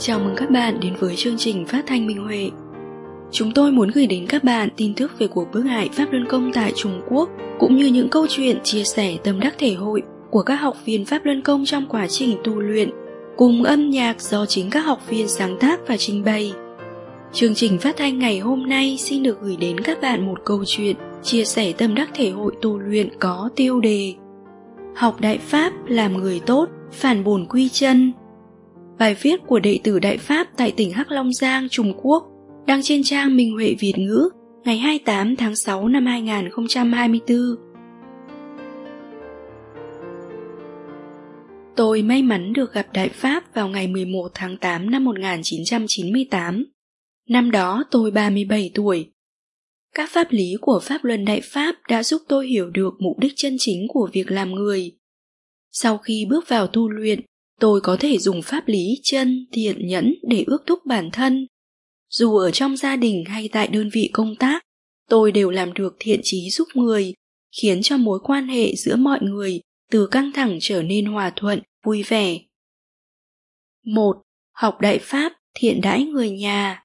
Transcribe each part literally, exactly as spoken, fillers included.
Chào mừng các bạn đến với chương trình phát thanh Minh Huệ. Chúng tôi muốn gửi đến các bạn tin tức về cuộc bức hại Pháp Luân Công tại Trung Quốc, cũng như những câu chuyện chia sẻ tâm đắc thể hội của các học viên Pháp Luân Công trong quá trình tu luyện, cùng âm nhạc do chính các học viên sáng tác và trình bày. Chương trình phát thanh ngày hôm nay xin được gửi đến các bạn một câu chuyện chia sẻ tâm đắc thể hội tu luyện có tiêu đề Học Đại Pháp làm người tốt, phản bổn quy chân. Bài viết của đệ tử Đại Pháp tại tỉnh Hắc Long Giang, Trung Quốc, đăng trên trang Minh Huệ Việt ngữ ngày hai mươi tám tháng sáu năm hai nghìn không trăm hai mươi tư. Tôi may mắn được gặp Đại Pháp vào ngày mười một tháng tám năm một nghìn chín trăm chín mươi tám. Năm đó tôi ba mươi bảy tuổi. Các pháp lý của Pháp Luân Đại Pháp đã giúp tôi hiểu được mục đích chân chính của việc làm người. Sau khi bước vào tu luyện, tôi có thể dùng pháp lý chân, thiện, nhẫn để ước thúc bản thân. Dù ở trong gia đình hay tại đơn vị công tác, tôi đều làm được thiện chí giúp người, khiến cho mối quan hệ giữa mọi người từ căng thẳng trở nên hòa thuận, vui vẻ. một. Học Đại Pháp, thiện đãi người nhà.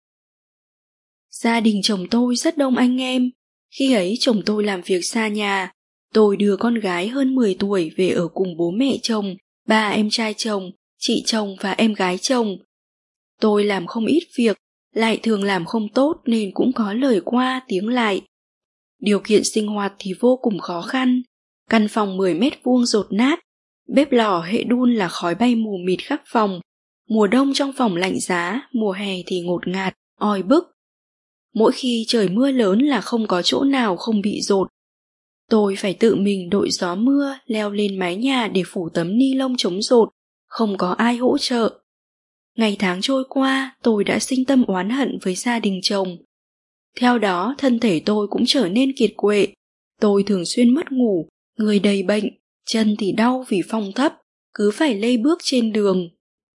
Gia đình chồng tôi rất đông anh em. Khi ấy chồng tôi làm việc xa nhà, tôi đưa con gái hơn mười tuổi về ở cùng bố mẹ chồng, ba em trai chồng, chị chồng và em gái chồng. Tôi làm không ít việc, lại thường làm không tốt nên cũng có lời qua tiếng lại. Điều kiện sinh hoạt thì vô cùng khó khăn. Căn phòng mười mét vuông dột nát, bếp lò hệ đun là khói bay mù mịt khắp phòng. Mùa đông trong phòng lạnh giá, mùa hè thì ngột ngạt, oi bức. Mỗi khi trời mưa lớn là không có chỗ nào không bị dột. Tôi phải tự mình đội gió mưa leo lên mái nhà để phủ tấm ni lông chống dột, không có ai hỗ trợ. Ngày tháng trôi qua, tôi đã sinh tâm oán hận với gia đình chồng. Theo đó, thân thể tôi cũng trở nên kiệt quệ. Tôi thường xuyên mất ngủ, người đầy bệnh, chân thì đau vì phong thấp, cứ phải lê bước trên đường.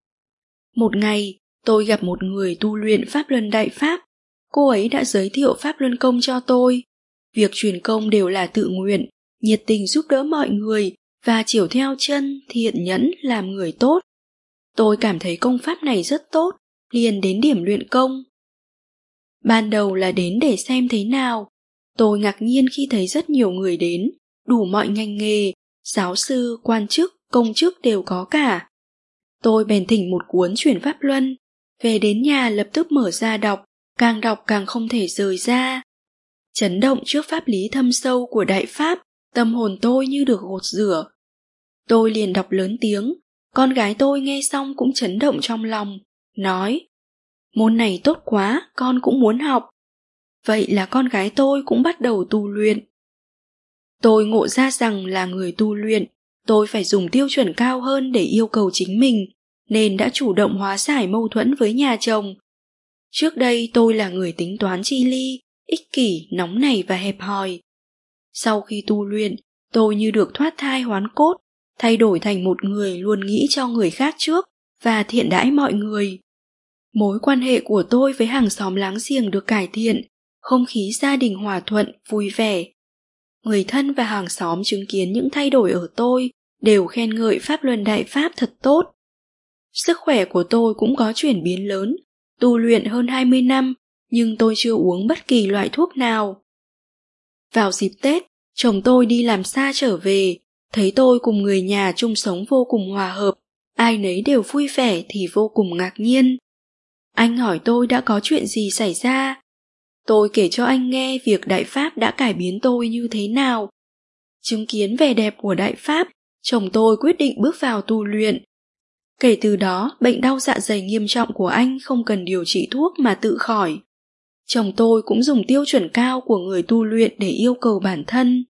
Một ngày, tôi gặp một người tu luyện Pháp Luân Đại Pháp. Cô ấy đã giới thiệu Pháp Luân Công cho tôi. Việc truyền công đều là tự nguyện, nhiệt tình giúp đỡ mọi người và chiều theo chân, thiện nhẫn làm người tốt. Tôi cảm thấy công pháp này rất tốt, liền đến điểm luyện công. Ban đầu là đến để xem thế nào. Tôi ngạc nhiên khi thấy rất nhiều người đến, đủ mọi ngành nghề, giáo sư, quan chức, công chức đều có cả. Tôi bèn thỉnh một cuốn Chuyển Pháp Luân, về đến nhà lập tức mở ra đọc, càng đọc càng không thể rời ra. Chấn động trước pháp lý thâm sâu của Đại Pháp, tâm hồn tôi như được gột rửa. Tôi liền đọc lớn tiếng, con gái tôi nghe xong cũng chấn động trong lòng, nói: môn này tốt quá, con cũng muốn học. Vậy là con gái tôi cũng bắt đầu tu luyện. Tôi ngộ ra rằng là người tu luyện, tôi phải dùng tiêu chuẩn cao hơn để yêu cầu chính mình, nên đã chủ động hóa giải mâu thuẫn với nhà chồng. Trước đây tôi là người tính toán chi ly, ích kỷ, nóng nảy và hẹp hòi. Sau khi tu luyện, tôi như được thoát thai hoán cốt, thay đổi thành một người luôn nghĩ cho người khác trước và thiện đãi mọi người. Mối quan hệ của tôi với hàng xóm láng giềng được cải thiện, không khí gia đình hòa thuận, vui vẻ. Người thân và hàng xóm chứng kiến những thay đổi ở tôi đều khen ngợi Pháp Luân Đại Pháp thật tốt. Sức khỏe của tôi cũng có chuyển biến lớn, tu luyện hơn hai mươi năm, nhưng tôi chưa uống bất kỳ loại thuốc nào. Vào dịp Tết, chồng tôi đi làm xa trở về, thấy tôi cùng người nhà chung sống vô cùng hòa hợp, ai nấy đều vui vẻ thì vô cùng ngạc nhiên. Anh hỏi tôi đã có chuyện gì xảy ra. Tôi kể cho anh nghe việc Đại Pháp đã cải biến tôi như thế nào. Chứng kiến vẻ đẹp của Đại Pháp, chồng tôi quyết định bước vào tu luyện. Kể từ đó, bệnh đau dạ dày nghiêm trọng của anh không cần điều trị thuốc mà tự khỏi. Chồng tôi cũng dùng tiêu chuẩn cao của người tu luyện để yêu cầu bản thân.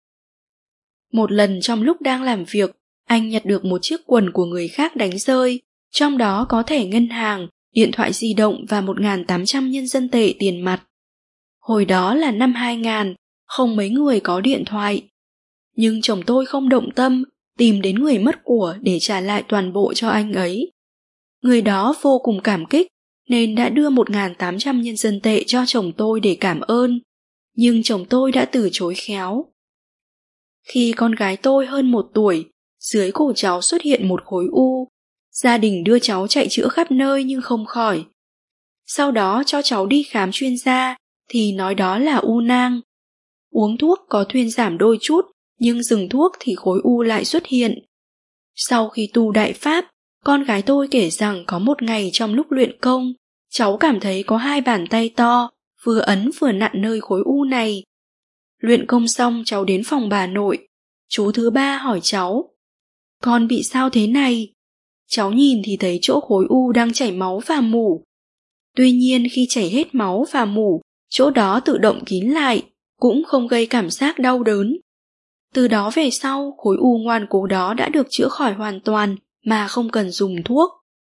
Một lần trong lúc đang làm việc, anh nhặt được một chiếc quần của người khác đánh rơi, trong đó có thẻ ngân hàng, điện thoại di động và một nghìn tám trăm nhân dân tệ tiền mặt. Hồi đó là năm hai nghìn, không mấy người có điện thoại. Nhưng chồng tôi không động tâm, tìm đến người mất của để trả lại toàn bộ cho anh ấy. Người đó vô cùng cảm kích, nên đã đưa một nghìn tám trăm nhân dân tệ cho chồng tôi để cảm ơn. Nhưng chồng tôi đã từ chối khéo. Khi con gái tôi hơn một tuổi, dưới cổ cháu xuất hiện một khối u. Gia đình đưa cháu chạy chữa khắp nơi nhưng không khỏi. Sau đó cho cháu đi khám chuyên gia thì nói đó là u nang. Uống thuốc có thuyên giảm đôi chút, nhưng dừng thuốc thì khối u lại xuất hiện. Sau khi tu đại pháp, con gái tôi kể rằng có một ngày trong lúc luyện công, cháu cảm thấy có hai bàn tay to, vừa ấn vừa nặn nơi khối u này. Luyện công xong cháu đến phòng bà nội. Chú thứ ba hỏi cháu, con bị sao thế này? Cháu nhìn thì thấy chỗ khối u đang chảy máu và mủ. Tuy nhiên khi chảy hết máu và mủ, chỗ đó tự động kín lại, cũng không gây cảm giác đau đớn. Từ đó về sau, khối u ngoan cố đó đã được chữa khỏi hoàn toàn mà không cần dùng thuốc.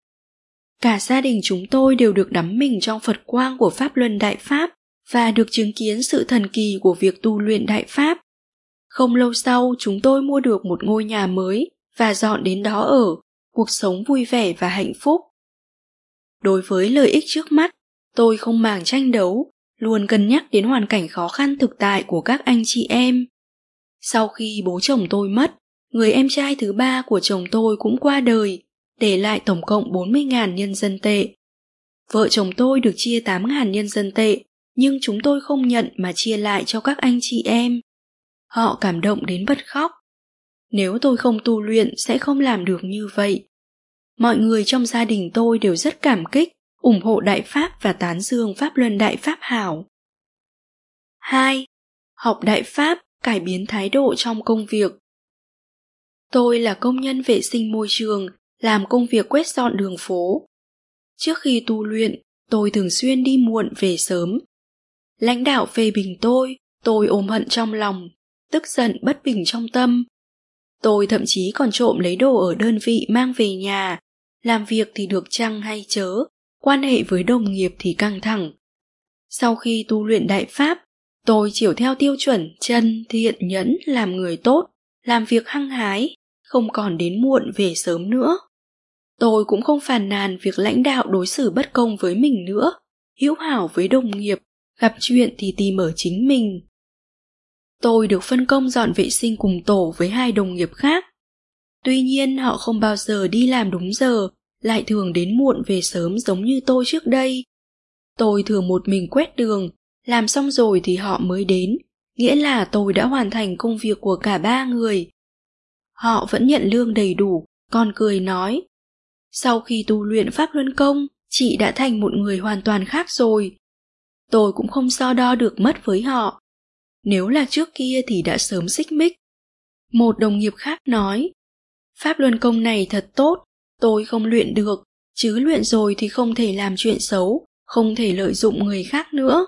Cả gia đình chúng tôi đều được đắm mình trong Phật quang của Pháp Luân Đại Pháp và được chứng kiến sự thần kỳ của việc tu luyện Đại Pháp. Không lâu sau, chúng tôi mua được một ngôi nhà mới và dọn đến đó ở, cuộc sống vui vẻ và hạnh phúc. Đối với lợi ích trước mắt, tôi không màng tranh đấu, luôn cân nhắc đến hoàn cảnh khó khăn thực tại của các anh chị em. Sau khi bố chồng tôi mất, người em trai thứ ba của chồng tôi cũng qua đời, để lại tổng cộng bốn mươi nghìn nhân dân tệ. Vợ chồng tôi được chia tám nghìn nhân dân tệ, nhưng chúng tôi không nhận mà chia lại cho các anh chị em. Họ cảm động đến bật khóc. Nếu tôi không tu luyện sẽ không làm được như vậy. Mọi người trong gia đình tôi đều rất cảm kích, ủng hộ Đại Pháp và tán dương Pháp Luân Đại Pháp hảo. hai. Học Đại Pháp, cải biến thái độ trong công việc. Tôi là công nhân vệ sinh môi trường, làm công việc quét dọn đường phố. Trước khi tu luyện, tôi thường xuyên đi muộn về sớm. Lãnh đạo phê bình tôi, tôi ôm hận trong lòng, tức giận bất bình trong tâm. Tôi thậm chí còn trộm lấy đồ ở đơn vị mang về nhà, làm việc thì được chăng hay chớ, quan hệ với đồng nghiệp thì căng thẳng. Sau khi tu luyện Đại Pháp, tôi chiều theo tiêu chuẩn chân, thiện, nhẫn làm người tốt, làm việc hăng hái, không còn đến muộn về sớm nữa. Tôi cũng không phàn nàn việc lãnh đạo đối xử bất công với mình nữa, hữu hảo với đồng nghiệp, gặp chuyện thì tìm ở chính mình. Tôi được phân công dọn vệ sinh cùng tổ với hai đồng nghiệp khác. Tuy nhiên họ không bao giờ đi làm đúng giờ, lại thường đến muộn về sớm giống như tôi trước đây. Tôi thường một mình quét đường, làm xong rồi thì họ mới đến, nghĩa là tôi đã hoàn thành công việc của cả ba người. Họ vẫn nhận lương đầy đủ, còn cười nói, sau khi tu luyện Pháp Luân Công, chị đã thành một người hoàn toàn khác rồi. Tôi cũng không so đo được mất với họ. Nếu là trước kia thì đã sớm xích mích. Một đồng nghiệp khác nói, Pháp Luân Công này thật tốt, tôi không luyện được, chứ luyện rồi thì không thể làm chuyện xấu, không thể lợi dụng người khác nữa.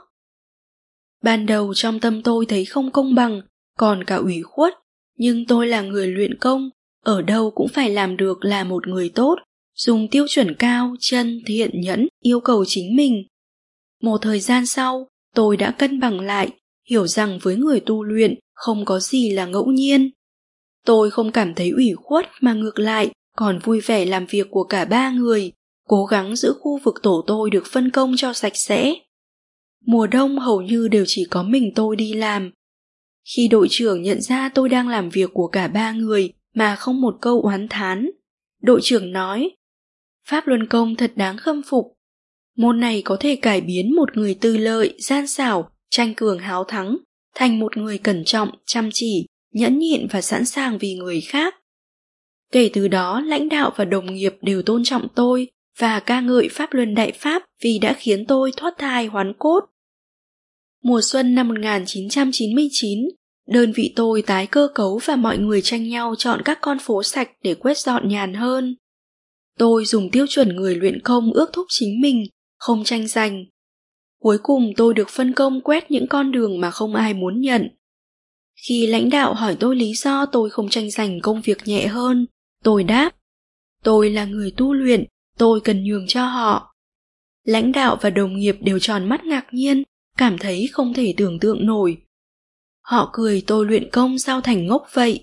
Ban đầu trong tâm tôi thấy không công bằng, còn cả ủy khuất, nhưng tôi là người luyện công, ở đâu cũng phải làm được là một người tốt, dùng tiêu chuẩn cao, chân, thiện, nhẫn, yêu cầu chính mình. Một thời gian sau, tôi đã cân bằng lại, hiểu rằng với người tu luyện không có gì là ngẫu nhiên. Tôi không cảm thấy ủy khuất mà ngược lại, còn vui vẻ làm việc của cả ba người, cố gắng giữ khu vực tổ tôi được phân công cho sạch sẽ. Mùa đông hầu như đều chỉ có mình tôi đi làm. Khi đội trưởng nhận ra tôi đang làm việc của cả ba người mà không một câu oán thán, đội trưởng nói, Pháp Luân Công thật đáng khâm phục. Môn này có thể cải biến một người tư lợi, gian xảo, tranh cường háo thắng, thành một người cẩn trọng, chăm chỉ, nhẫn nhịn và sẵn sàng vì người khác. Kể từ đó, lãnh đạo và đồng nghiệp đều tôn trọng tôi và ca ngợi Pháp Luân Đại Pháp vì đã khiến tôi thoát thai hoán cốt. Mùa xuân năm một nghìn chín trăm chín mươi chín, đơn vị tôi tái cơ cấu và mọi người tranh nhau chọn các con phố sạch để quét dọn nhàn hơn. Tôi dùng tiêu chuẩn người luyện công ước thúc chính mình, không tranh giành. Cuối cùng tôi được phân công quét những con đường mà không ai muốn nhận. Khi lãnh đạo hỏi tôi lý do tôi không tranh giành công việc nhẹ hơn, tôi đáp, tôi là người tu luyện, tôi cần nhường cho họ. Lãnh đạo và đồng nghiệp đều tròn mắt ngạc nhiên, cảm thấy không thể tưởng tượng nổi. Họ cười tôi luyện công sao thành ngốc vậy.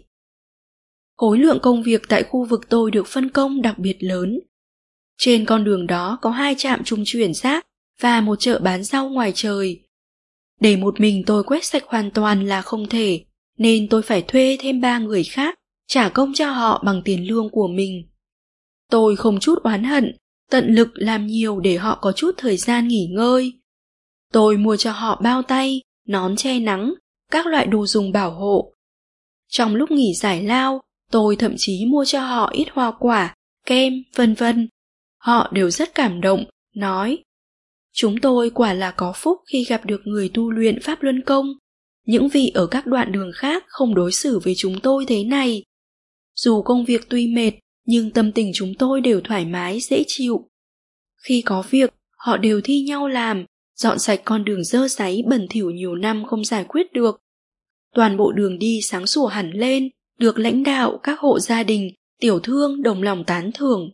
Khối lượng công việc tại khu vực tôi được phân công đặc biệt lớn. Trên con đường đó có hai trạm trung chuyển rác và một chợ bán rau ngoài trời. Để một mình tôi quét sạch hoàn toàn là không thể, nên tôi phải thuê thêm ba người khác, trả công cho họ bằng tiền lương của mình. Tôi không chút oán hận, tận lực làm nhiều để họ có chút thời gian nghỉ ngơi. Tôi mua cho họ bao tay, nón che nắng, các loại đồ dùng bảo hộ. Trong lúc nghỉ giải lao, tôi thậm chí mua cho họ ít hoa quả, kem, vân vân. Họ đều rất cảm động, nói: chúng tôi quả là có phúc khi gặp được người tu luyện Pháp Luân Công. Những vị ở các đoạn đường khác không đối xử với chúng tôi thế này. Dù công việc tuy mệt, nhưng tâm tình chúng tôi đều thoải mái, dễ chịu. Khi có việc, họ đều thi nhau làm, dọn sạch con đường dơ dáy bẩn thỉu nhiều năm không giải quyết được. Toàn bộ đường đi sáng sủa hẳn lên, được lãnh đạo, các hộ gia đình, tiểu thương đồng lòng tán thưởng.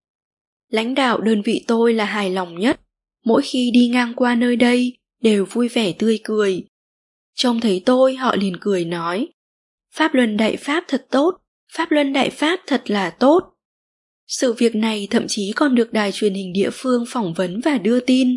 Lãnh đạo đơn vị tôi là hài lòng nhất, mỗi khi đi ngang qua nơi đây, đều vui vẻ tươi cười. Trông thấy tôi, họ liền cười nói: Pháp Luân Đại Pháp thật tốt, Pháp Luân Đại Pháp thật là tốt. Sự việc này thậm chí còn được đài truyền hình địa phương phỏng vấn và đưa tin.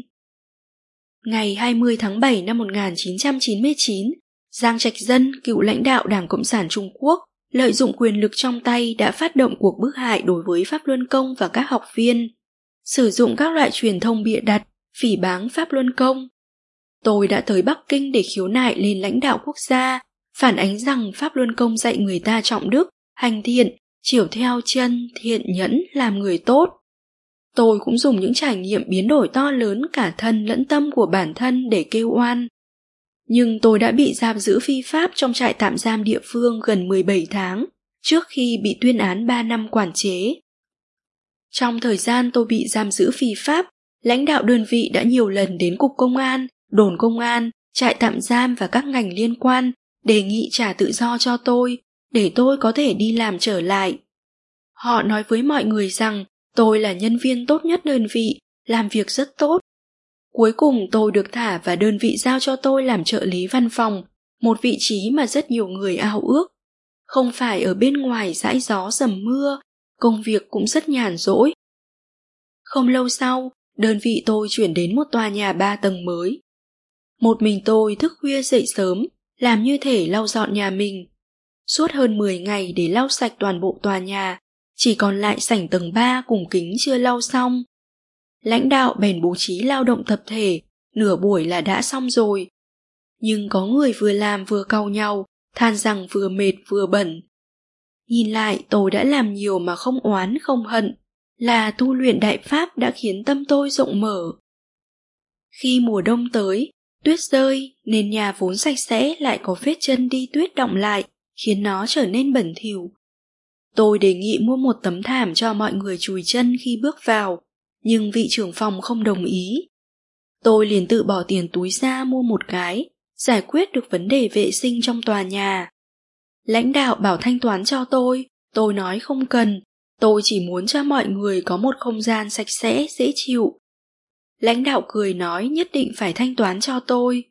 Ngày hai mươi tháng bảy năm một nghìn chín trăm chín mươi chín, Giang Trạch Dân, cựu lãnh đạo Đảng Cộng sản Trung Quốc, lợi dụng quyền lực trong tay đã phát động cuộc bức hại đối với Pháp Luân Công và các học viên, sử dụng các loại truyền thông bịa đặt, phỉ báng Pháp Luân Công. Tôi đã tới Bắc Kinh để khiếu nại lên lãnh đạo quốc gia, phản ánh rằng Pháp Luân Công dạy người ta trọng đức, hành thiện, chiểu theo chân, thiện nhẫn, làm người tốt. Tôi cũng dùng những trải nghiệm biến đổi to lớn cả thân lẫn tâm của bản thân để kêu oan. Nhưng tôi đã bị giam giữ phi pháp trong trại tạm giam địa phương gần mười bảy tháng, trước khi bị tuyên án ba năm quản chế. Trong thời gian tôi bị giam giữ phi pháp, lãnh đạo đơn vị đã nhiều lần đến cục công an, đồn công an, trại tạm giam và các ngành liên quan đề nghị trả tự do cho tôi, để tôi có thể đi làm trở lại. Họ nói với mọi người rằng tôi là nhân viên tốt nhất đơn vị, làm việc rất tốt. Cuối cùng tôi được thả và đơn vị giao cho tôi làm trợ lý văn phòng, một vị trí mà rất nhiều người ao ước. Không phải ở bên ngoài dãi gió dầm mưa, công việc cũng rất nhàn rỗi. Không lâu sau, đơn vị tôi chuyển đến một tòa nhà ba tầng mới. Một mình tôi thức khuya dậy sớm, làm như thể lau dọn nhà mình. Suốt hơn mười ngày để lau sạch toàn bộ tòa nhà, chỉ còn lại sảnh tầng ba cùng kính chưa lau xong. Lãnh đạo bèn bố trí lao động tập thể, nửa buổi là đã xong rồi. Nhưng có người vừa làm vừa cau nhau, than rằng vừa mệt vừa bẩn. Nhìn lại tôi đã làm nhiều mà không oán không hận, là tu luyện đại pháp đã khiến tâm tôi rộng mở. Khi mùa đông tới, tuyết rơi nên nhà vốn sạch sẽ lại có vết chân đi tuyết đọng lại, khiến nó trở nên bẩn thỉu. Tôi đề nghị mua một tấm thảm cho mọi người chùi chân khi bước vào, nhưng vị trưởng phòng không đồng ý. Tôi liền tự bỏ tiền túi ra mua một cái, giải quyết được vấn đề vệ sinh trong tòa nhà. Lãnh đạo bảo thanh toán cho tôi, tôi nói không cần, tôi chỉ muốn cho mọi người có một không gian sạch sẽ, dễ chịu. Lãnh đạo cười nói nhất định phải thanh toán cho tôi.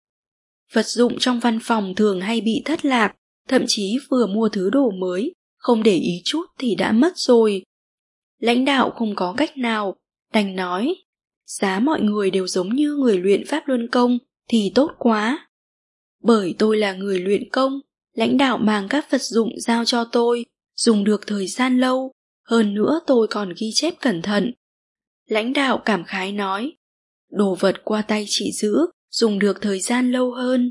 Vật dụng trong văn phòng thường hay bị thất lạc, thậm chí vừa mua thứ đồ mới, không để ý chút thì đã mất rồi. Lãnh đạo không có cách nào, đành nói, giá mọi người đều giống như người luyện Pháp Luân Công thì tốt quá. Bởi tôi là người luyện công, lãnh đạo mang các vật dụng giao cho tôi, dùng được thời gian lâu, hơn nữa tôi còn ghi chép cẩn thận. Lãnh đạo cảm khái nói, đồ vật qua tay chị giữ, dùng được thời gian lâu hơn.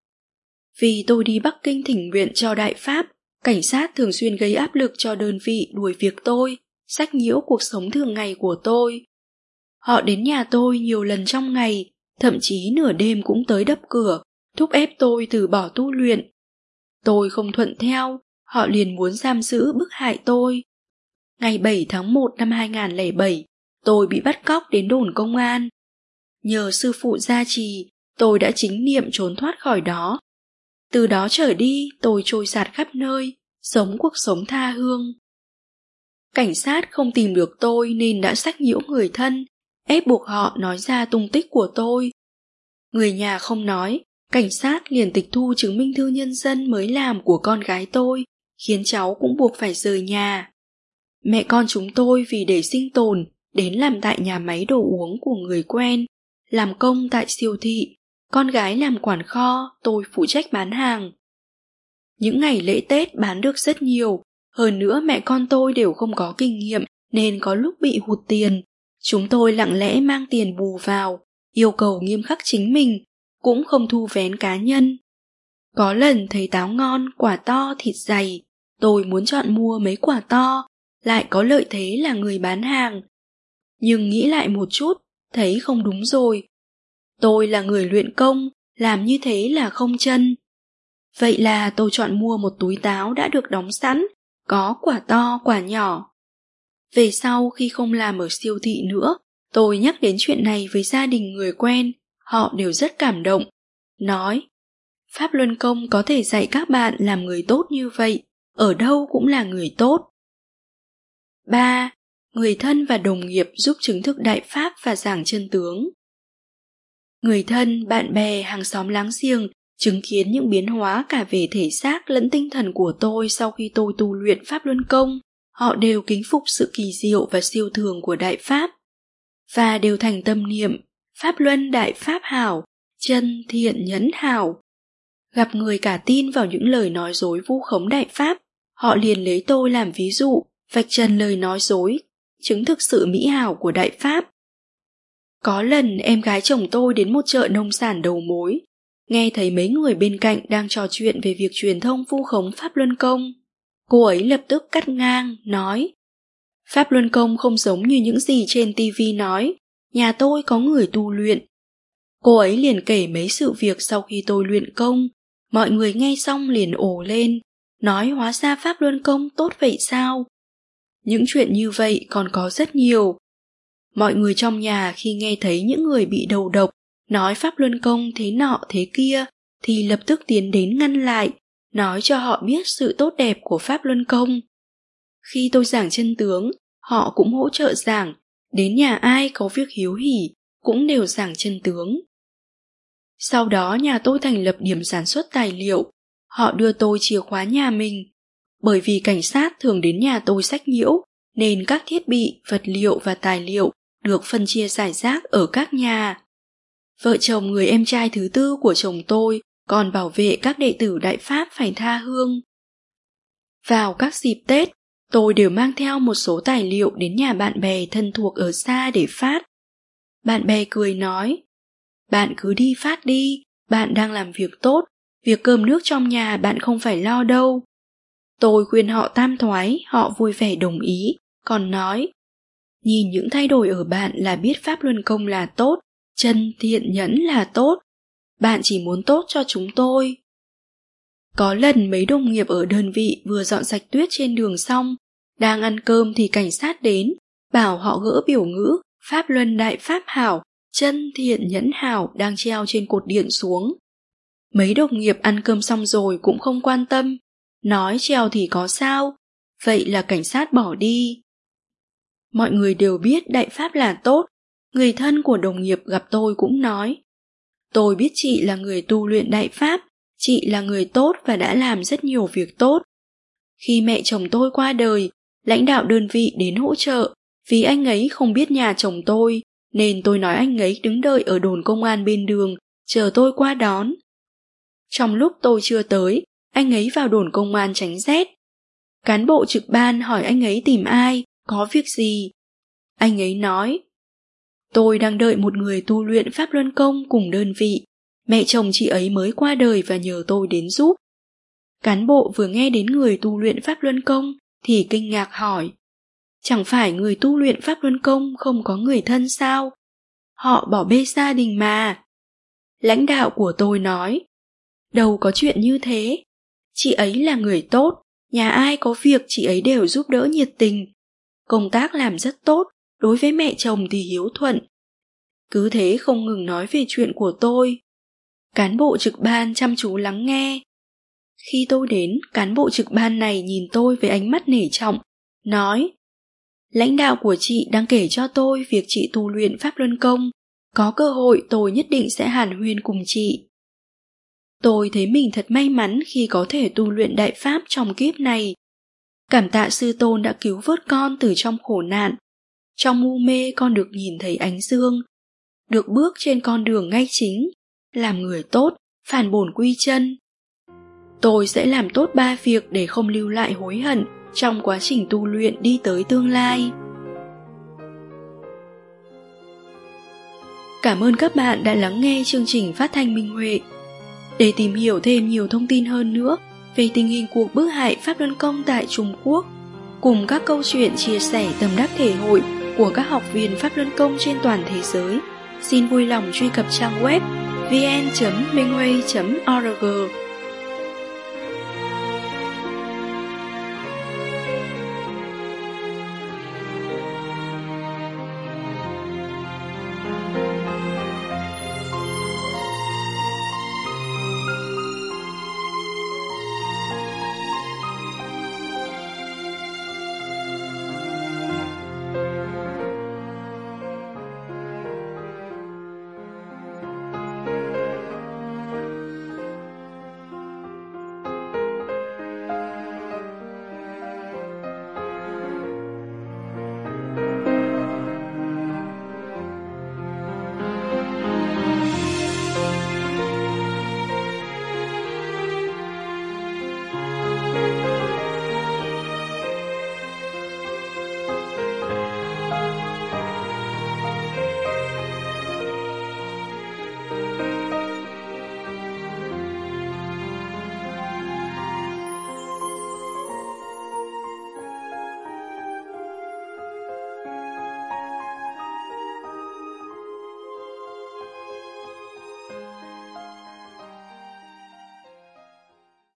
Vì tôi đi Bắc Kinh thỉnh nguyện cho Đại Pháp, cảnh sát thường xuyên gây áp lực cho đơn vị đuổi việc tôi, xách nhiễu cuộc sống thường ngày của tôi. Họ đến nhà tôi nhiều lần trong ngày, thậm chí nửa đêm cũng tới đập cửa, thúc ép tôi từ bỏ tu luyện. Tôi không thuận theo, họ liền muốn giam giữ bức hại tôi. Ngày bảy tháng một năm hai nghìn không trăm lẻ bảy, tôi bị bắt cóc đến đồn công an. Nhờ sư phụ gia trì, tôi đã chính niệm trốn thoát khỏi đó. Từ đó trở đi, tôi trôi dạt khắp nơi, sống cuộc sống tha hương. Cảnh sát không tìm được tôi nên đã xách nhiễu người thân, ép buộc họ nói ra tung tích của tôi. Người nhà không nói, cảnh sát liền tịch thu chứng minh thư nhân dân mới làm của con gái tôi, khiến cháu cũng buộc phải rời nhà. Mẹ con chúng tôi vì để sinh tồn, đến làm tại nhà máy đồ uống của người quen, làm công tại siêu thị, con gái làm quản kho, tôi phụ trách bán hàng. Những ngày lễ Tết bán được rất nhiều, hơn nữa mẹ con tôi đều không có kinh nghiệm nên có lúc bị hụt tiền. Chúng tôi lặng lẽ mang tiền bù vào, yêu cầu nghiêm khắc chính mình, cũng không thu vén cá nhân. Có lần thấy táo ngon, quả to, thịt dày, tôi muốn chọn mua mấy quả to, lại có lợi thế là người bán hàng. Nhưng nghĩ lại một chút, thấy không đúng rồi. Tôi là người luyện công, làm như thế là không chân. Vậy là tôi chọn mua một túi táo đã được đóng sẵn, có quả to, quả nhỏ. Về sau khi không làm ở siêu thị nữa, tôi nhắc đến chuyện này với gia đình người quen, họ đều rất cảm động. Nói, Pháp Luân Công có thể dạy các bạn làm người tốt như vậy, ở đâu cũng là người tốt. ba. Người thân và đồng nghiệp giúp chứng thực đại pháp và giảng chân tướng. Người thân, bạn bè, hàng xóm láng giềng chứng kiến những biến hóa cả về thể xác lẫn tinh thần của tôi sau khi tôi tu luyện Pháp Luân Công. Họ đều kính phục sự kỳ diệu và siêu thường của đại pháp, và đều thành tâm niệm Pháp Luân đại pháp hảo, chân thiện nhẫn hảo. Gặp người cả tin vào những lời nói dối vu khống đại pháp, họ liền lấy tôi làm ví dụ, vạch trần lời nói dối, chứng thực sự mỹ hảo của đại pháp. Có lần em gái chồng tôi đến một chợ nông sản đầu mối, nghe thấy mấy người bên cạnh đang trò chuyện về việc truyền thông vu khống Pháp Luân Công. Cô ấy lập tức cắt ngang, nói, Pháp Luân Công không giống như những gì trên tivi nói, nhà tôi có người tu luyện. Cô ấy liền kể mấy sự việc sau khi tôi luyện công, mọi người nghe xong liền ồ lên, nói hóa ra Pháp Luân Công tốt vậy sao? Những chuyện như vậy còn có rất nhiều. Mọi người trong nhà khi nghe thấy những người bị đầu độc, nói Pháp Luân Công thế nọ thế kia, thì lập tức tiến đến ngăn lại, nói cho họ biết sự tốt đẹp của Pháp Luân Công. Khi tôi giảng chân tướng, họ cũng hỗ trợ giảng, đến nhà ai có việc hiếu hỉ, cũng đều giảng chân tướng. Sau đó nhà tôi thành lập điểm sản xuất tài liệu, họ đưa tôi chìa khóa nhà mình. Bởi vì cảnh sát thường đến nhà tôi xách nhiễu, nên các thiết bị, vật liệu và tài liệu được phân chia rải rác ở các nhà. Vợ chồng người em trai thứ tư của chồng tôi còn bảo vệ các đệ tử đại pháp phải tha hương. Vào các dịp Tết, tôi đều mang theo một số tài liệu đến nhà bạn bè thân thuộc ở xa để phát. Bạn bè cười nói, bạn cứ đi phát đi, bạn đang làm việc tốt, việc cơm nước trong nhà bạn không phải lo đâu. Tôi khuyên họ tam thoái, họ vui vẻ đồng ý, còn nói, nhìn những thay đổi ở bạn là biết Pháp Luân Công là tốt, chân thiện nhẫn là tốt, bạn chỉ muốn tốt cho chúng tôi. Có lần mấy đồng nghiệp ở đơn vị vừa dọn sạch tuyết trên đường xong, đang ăn cơm thì cảnh sát đến, bảo họ gỡ biểu ngữ Pháp Luân đại pháp hảo, chân thiện nhẫn hảo đang treo trên cột điện xuống. Mấy đồng nghiệp ăn cơm xong rồi cũng không quan tâm, nói treo thì có sao, vậy là cảnh sát bỏ đi. Mọi người đều biết đại pháp là tốt, người thân của đồng nghiệp gặp tôi cũng nói, tôi biết chị là người tu luyện đại pháp, chị là người tốt và đã làm rất nhiều việc tốt. Khi mẹ chồng tôi qua đời, lãnh đạo đơn vị đến hỗ trợ, vì anh ấy không biết nhà chồng tôi, nên tôi nói anh ấy đứng đợi ở đồn công an bên đường, chờ tôi qua đón. Trong lúc tôi chưa tới, anh ấy vào đồn công an tránh rét. Cán bộ trực ban hỏi anh ấy tìm ai, có việc gì. Anh ấy nói, tôi đang đợi một người tu luyện Pháp Luân Công cùng đơn vị, mẹ chồng chị ấy mới qua đời và nhờ tôi đến giúp. Cán bộ vừa nghe đến người tu luyện Pháp Luân Công thì kinh ngạc hỏi, chẳng phải người tu luyện Pháp Luân Công không có người thân sao? Họ bỏ bê gia đình mà. Lãnh đạo của tôi nói, đâu có chuyện như thế. Chị ấy là người tốt, nhà ai có việc chị ấy đều giúp đỡ nhiệt tình. Công tác làm rất tốt, đối với mẹ chồng thì hiếu thuận. Cứ thế không ngừng nói về chuyện của tôi. Cán bộ trực ban chăm chú lắng nghe. Khi tôi đến, cán bộ trực ban này nhìn tôi với ánh mắt nể trọng, nói, lãnh đạo của chị đang kể cho tôi việc chị tu luyện Pháp Luân Công, có cơ hội tôi nhất định sẽ hàn huyên cùng chị. Tôi thấy mình thật may mắn khi có thể tu luyện đại pháp trong kiếp này. Cảm tạ sư tôn đã cứu vớt con từ trong khổ nạn. Trong u mê con được nhìn thấy ánh dương, được bước trên con đường ngay chính, làm người tốt, phản bổn quy chân. Tôi sẽ làm tốt ba việc để không lưu lại hối hận trong quá trình tu luyện đi tới tương lai. Cảm ơn các bạn đã lắng nghe chương trình phát thanh Minh Huệ. Để tìm hiểu thêm nhiều thông tin hơn nữa về tình hình cuộc bức hại Pháp Luân Công tại Trung Quốc, cùng các câu chuyện chia sẻ tâm đắc thể hội của các học viên Pháp Luân Công trên toàn thế giới, xin vui lòng truy cập trang web vê en chấm minh huệ chấm org.